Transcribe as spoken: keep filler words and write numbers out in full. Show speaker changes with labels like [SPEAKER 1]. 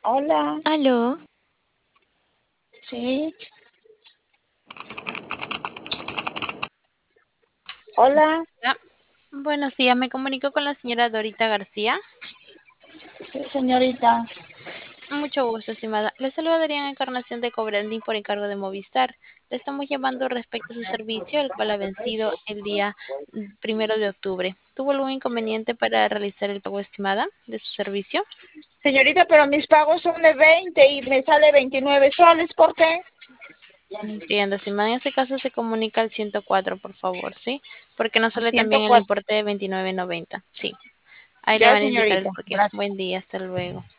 [SPEAKER 1] Hola,
[SPEAKER 2] Aló.
[SPEAKER 1] sí, hola,
[SPEAKER 2] Ah, buenos días, me comunico con la señora Dorita García.
[SPEAKER 1] sí, señorita.
[SPEAKER 2] Mucho gusto, estimada. Le saluda Adriana Encarnación de Cobrandín por encargo de Movistar. Le estamos llamando respecto a su servicio, el cual ha vencido el día mm, primero de octubre. ¿Tuvo algún inconveniente para realizar el pago, estimada, de su servicio?
[SPEAKER 1] Señorita, pero mis pagos son de veinte y me sale veintinueve soles, ¿por qué?
[SPEAKER 2] Entiendo, estimada. En ese caso se comunica al ciento cuatro, por favor, ¿sí? Porque nos
[SPEAKER 1] A
[SPEAKER 2] sale también el
[SPEAKER 1] ciento cuatro.
[SPEAKER 2] importe de veintinueve noventa. Sí. Ahí le
[SPEAKER 1] Ya,
[SPEAKER 2] van a indicar el
[SPEAKER 1] señorita,
[SPEAKER 2] porqué.
[SPEAKER 1] gracias.
[SPEAKER 2] Buen día, hasta luego.